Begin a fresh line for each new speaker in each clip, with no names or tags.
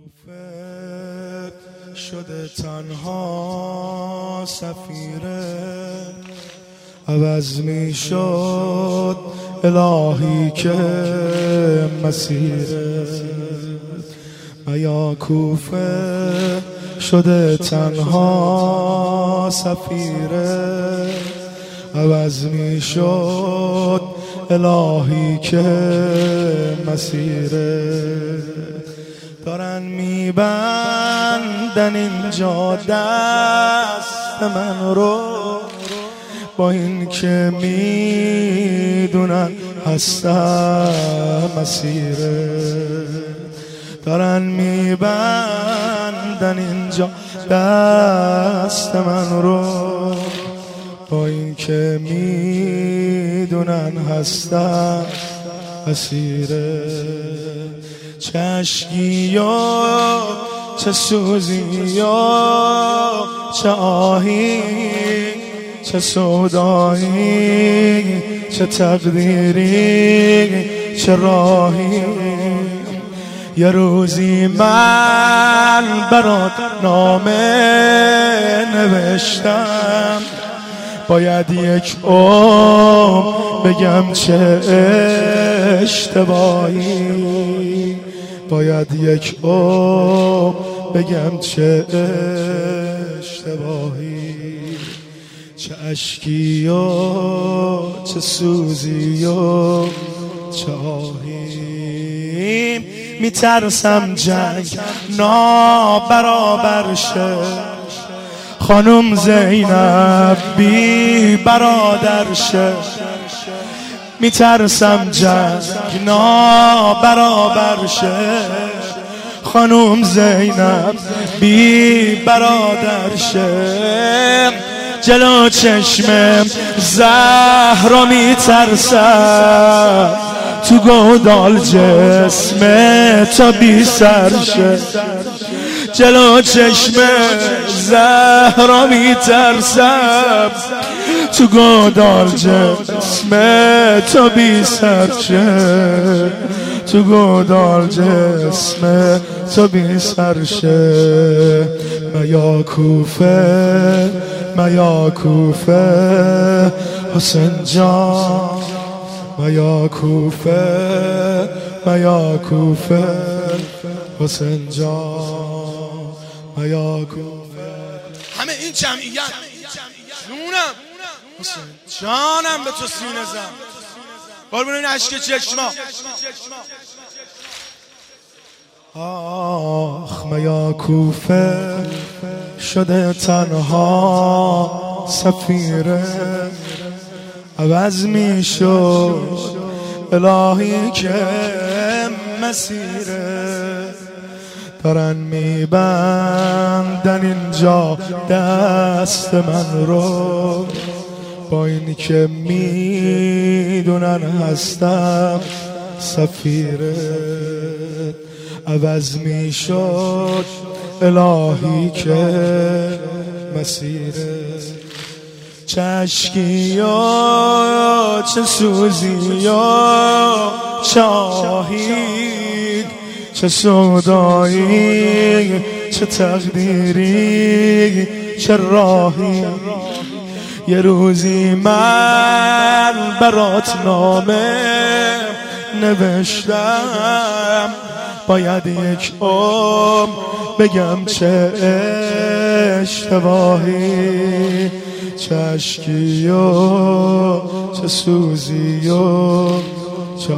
کوفه شده تنها سفیره، عوض می شد الهی که مسیره. یا کوفه شده تنها سفیره، عوض می شد الهی که مسیره. دارن میبندن اینجا دست من رو، با این که میدونن هستم مسیره. دارن میبندن اینجا دست من رو، با این که میدونن هستم مسیره. چه اشکی و چه سوزی و چه آهی، چه سودایی، چه تقدیری، چه راهی. یه روزی من برات نامه نوشتم، باید یک عمر بگم چه اشتباهی، باید یک عمر بگم چه اشتباهی. چه اشکی و چه سوزی و چه آهی. میترسم جنگ نابرابر شه، خانم زینب بی برادر شه. میترسم جنگ نابرابر شه، خانم زینب بی برادر شه. جلو چشمم زهرا میترسم، تو گودال جسم تا بی سر شه. جلو چشم زهرا میترسم، تو گودال جسم تا بی سر شه. تو گودال جسم تا بی سر شه. میا کوفه میا کوفه حسین جان، میا کوفه میا کوفه حسین جان، میا کوفه.
همه این جمعیت جونم حسین جانم به تو سینه زن، قربون این عشق چشما.
آخ میا کوفه شده تنها سفیره، عوض می شد الهی که مسیره. دارن میبندن اینجا دست من رو، با این که میدونن هستم سفیره. عوض می شد الهی که مسیره. چه اشکی و چه سوزی و چه آهی، چه سودایی، چه تقدیری، چه راهی. یه روزی من برات نامه نوشتم، باید یک عمر بگم چه اشتباهی. چه اشکی و چه سوزی و چه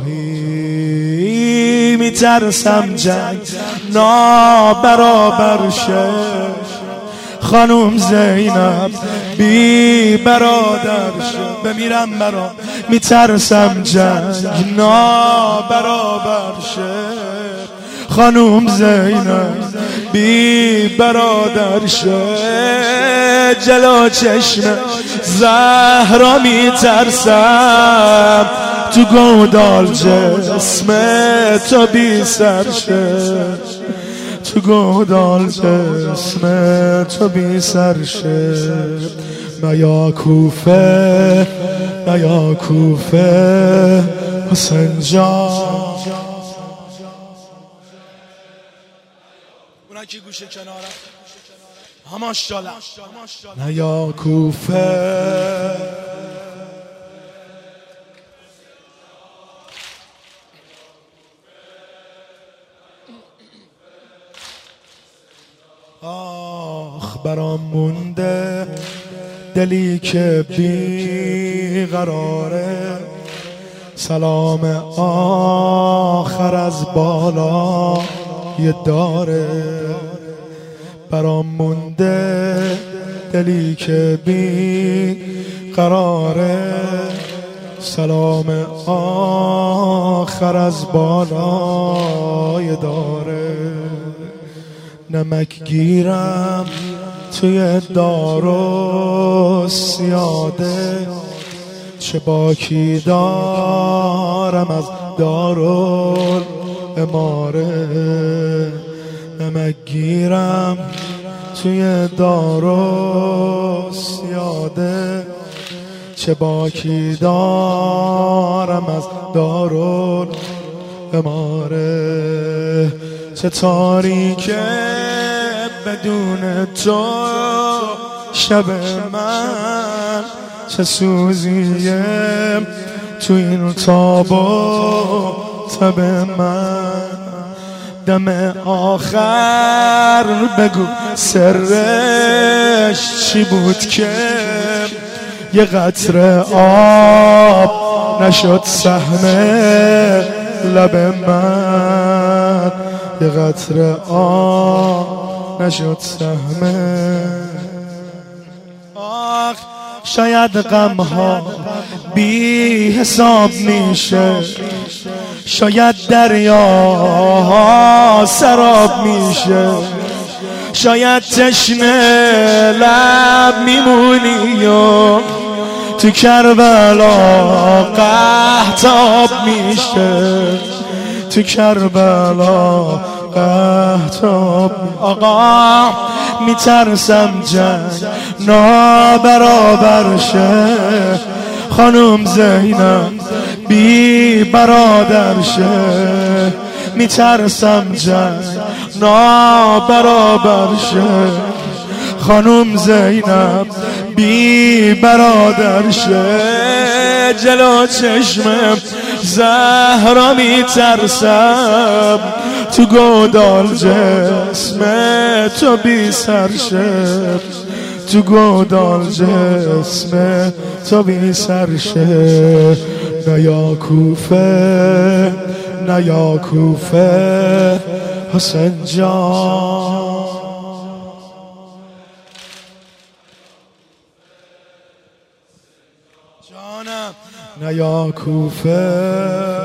آهی. میترسم جنگ نابرابر شه، خانم زینب بی برادر شه. بمیرم برا میترسم جنگ نابرابر شه، خانم زینب بی برادر شه. جلو چشم زهرا میترسم، تو گودال جسم تا بی سر شه. تو گودال جسم تا بی سر شه. میا کوفه میا کوفه حسین جان،
اونا که گوشه کنارم هماشالله
نه یا کوفه آخ برام مونده دلی که بی قراره سلام آخر از بالا یه داره برام مونده دلی که بی قراره سلام آخر از بالا یه داره نمک گیرم توی دارو سیاده چه باکی دارم از دارو اماره نمک گیرم توی دارو سیاده چه باکی دارم از دارو اماره چه تاریکه بدون تو شب من چه سوزیه تو این تاب و تب من دم آخر بگو سرش چی بود که یه قطره آب نشد سهم لب من یه قطره آب نشد سهم آخ شاید غمها بی حساب میشه شاید دریاها سراب میشه شاید تشنه لب میمونی و تو کربلا قحطاب میشه تو کربلا قحطاب آقا میترسم جنگ نابرابر شه خانم زینب بی برادر شه میترسم جنگ نابرابر شه خانم زینب بی برادر شه جلو چشمم زهرا میترسم تو گودال جسم تو بی سرشه تو گودال جسم تو بی سرشه نه یا کوفه نه یا کوفه حسین جان
جانم
نه یا کوفه